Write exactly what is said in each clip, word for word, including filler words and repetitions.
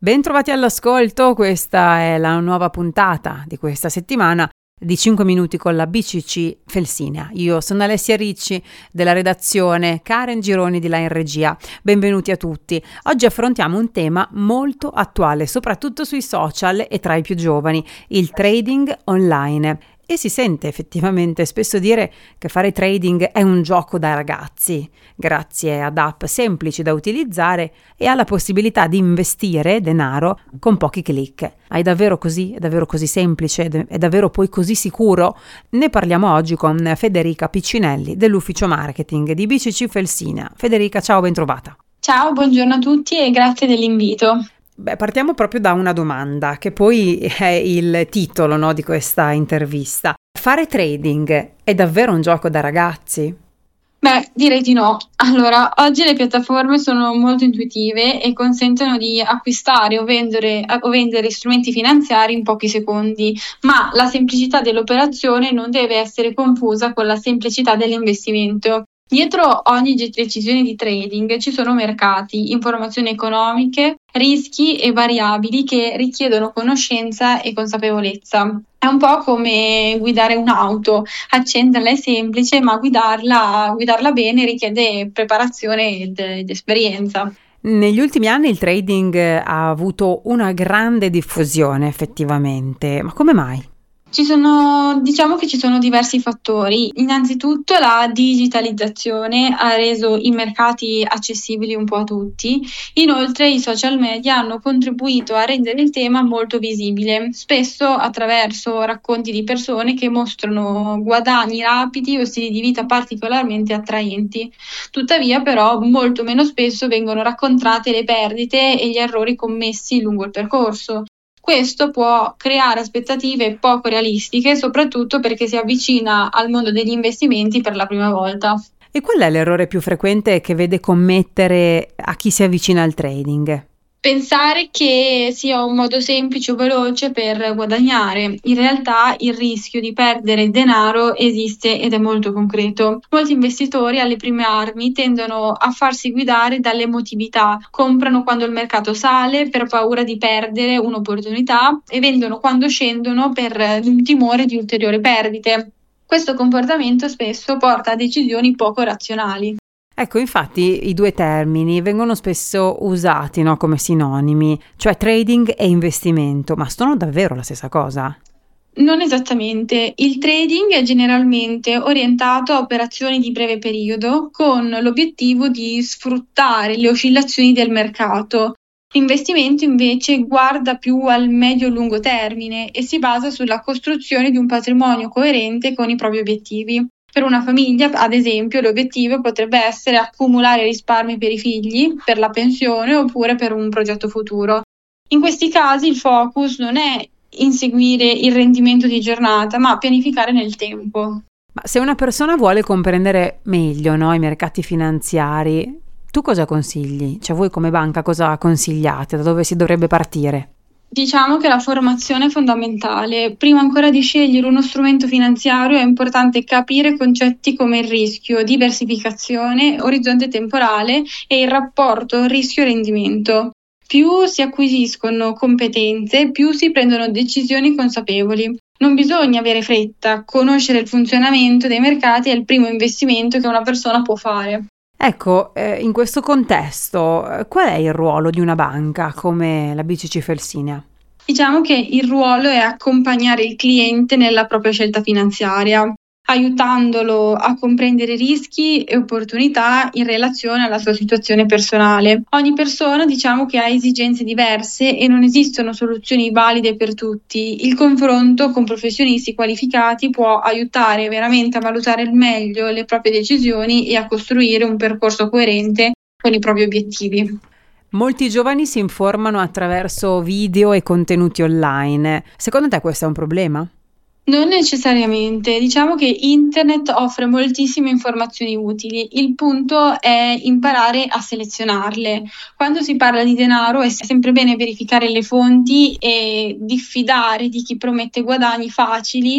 Bentrovati all'ascolto, questa è la nuova puntata di questa settimana di cinque minuti con la B C C Felsinea. Io sono Alessia Ricci della redazione, Karen Gironi di là in regia. Benvenuti a tutti. Oggi affrontiamo un tema molto attuale, soprattutto sui social e tra i più giovani, il trading online. E si sente effettivamente spesso dire che fare trading è un gioco da ragazzi, grazie ad app semplici da utilizzare e alla possibilità di investire denaro con pochi click. È davvero così? È davvero così semplice? È davvero poi così sicuro? Ne parliamo oggi con Federica Piccinelli dell'ufficio marketing di B C C Felsinea. Federica, ciao, ben trovata. Ciao, buongiorno a tutti e grazie dell'invito. Beh, partiamo proprio da una domanda, che poi è il titolo, no, di questa intervista. Fare trading è davvero un gioco da ragazzi? Beh, direi di no. Allora, oggi le piattaforme sono molto intuitive e consentono di acquistare o vendere, o vendere strumenti finanziari in pochi secondi, ma la semplicità dell'operazione non deve essere confusa con la semplicità dell'investimento. Dietro ogni decisione di trading ci sono mercati, informazioni economiche, rischi e variabili che richiedono conoscenza e consapevolezza. È un po' come guidare un'auto, accenderla è semplice, ma guidarla, guidarla bene richiede preparazione ed, ed esperienza. Negli ultimi anni il trading ha avuto una grande diffusione effettivamente, ma come mai? Ci sono, diciamo che ci sono diversi fattori. Innanzitutto la digitalizzazione ha reso i mercati accessibili un po' a tutti. Inoltre i social media hanno contribuito a rendere il tema molto visibile, spesso attraverso racconti di persone che mostrano guadagni rapidi o stili di vita particolarmente attraenti. Tuttavia però molto meno spesso vengono raccontate le perdite e gli errori commessi lungo il percorso. Questo può creare aspettative poco realistiche, soprattutto perché si avvicina al mondo degli investimenti per la prima volta. E qual è l'errore più frequente che vede commettere a chi si avvicina al trading? Pensare che sia un modo semplice o veloce per guadagnare. In realtà il rischio di perdere denaro esiste ed è molto concreto. Molti investitori alle prime armi tendono a farsi guidare dall'emotività, comprano quando il mercato sale per paura di perdere un'opportunità e vendono quando scendono per il timore di ulteriori perdite. Questo comportamento spesso porta a decisioni poco razionali. Ecco, infatti i due termini vengono spesso usati, no, come sinonimi, cioè trading e investimento, ma sono davvero la stessa cosa? Non esattamente. Il trading è generalmente orientato a operazioni di breve periodo con l'obiettivo di sfruttare le oscillazioni del mercato. L'investimento invece guarda più al medio-lungo termine e si basa sulla costruzione di un patrimonio coerente con i propri obiettivi. Per una famiglia, ad esempio, l'obiettivo potrebbe essere accumulare risparmi per i figli, per la pensione oppure per un progetto futuro. In questi casi il focus non è inseguire il rendimento di giornata, ma pianificare nel tempo. Ma se una persona vuole comprendere meglio, no, i mercati finanziari, tu cosa consigli? Cioè voi come banca cosa consigliate? Da dove si dovrebbe partire? Diciamo che la formazione è fondamentale. Prima ancora di scegliere uno strumento finanziario è importante capire concetti come il rischio, diversificazione, orizzonte temporale e il rapporto rischio-rendimento. Più si acquisiscono competenze, più si prendono decisioni consapevoli. Non bisogna avere fretta, conoscere il funzionamento dei mercati è il primo investimento che una persona può fare. Ecco, eh, in questo contesto, eh, qual è il ruolo di una banca come la B C C Felsinea? Diciamo che il ruolo è accompagnare il cliente nella propria scelta finanziaria, aiutandolo a comprendere rischi e opportunità in relazione alla sua situazione personale. Ogni persona, diciamo che ha esigenze diverse e non esistono soluzioni valide per tutti. Il confronto con professionisti qualificati può aiutare veramente a valutare al meglio le proprie decisioni e a costruire un percorso coerente con i propri obiettivi. Molti giovani si informano attraverso video e contenuti online. Secondo te questo è un problema? Non necessariamente, diciamo che internet offre moltissime informazioni utili, il punto è imparare a selezionarle. Quando si parla di denaro è sempre bene verificare le fonti e diffidare di chi promette guadagni facili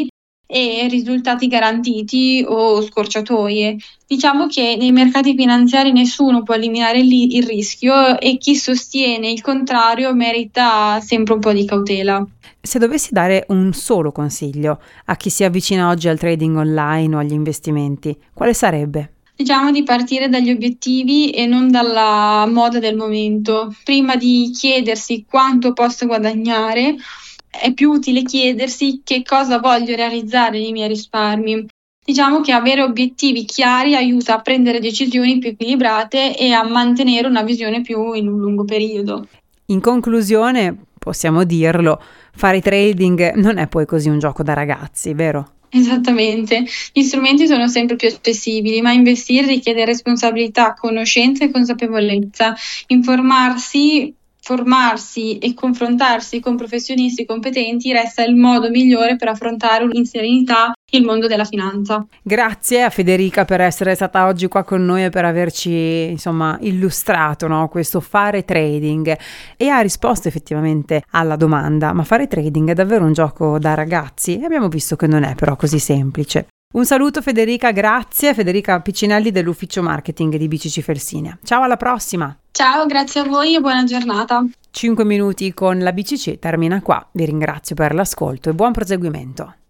e risultati garantiti o scorciatoie. Diciamo che nei mercati finanziari nessuno può eliminare il, il rischio e chi sostiene il contrario merita sempre un po' di cautela. Se dovessi dare un solo consiglio a chi si avvicina oggi al trading online o agli investimenti, quale sarebbe? Diciamo di partire dagli obiettivi e non dalla moda del momento. Prima di chiedersi quanto posso guadagnare, è più utile chiedersi che cosa voglio realizzare nei miei risparmi. Diciamo che avere obiettivi chiari aiuta a prendere decisioni più equilibrate e a mantenere una visione più in un lungo periodo. In conclusione, possiamo dirlo, fare trading non è poi così un gioco da ragazzi, vero? Esattamente, gli strumenti sono sempre più accessibili, ma investire richiede responsabilità, conoscenza e consapevolezza. Informarsi, formarsi e confrontarsi con professionisti competenti resta il modo migliore per affrontare in serenità il mondo della finanza. Grazie a Federica per essere stata oggi qua con noi e per averci insomma illustrato, no, questo fare trading, e ha risposto effettivamente alla domanda: ma fare trading è davvero un gioco da ragazzi? E abbiamo visto che non è però così semplice. Un saluto Federica, grazie. Federica Piccinelli dell'ufficio marketing di B C C Felsinia. Ciao, alla prossima! Ciao, grazie a voi e buona giornata. cinque minuti con la B C C termina qua. Vi ringrazio per l'ascolto e buon proseguimento.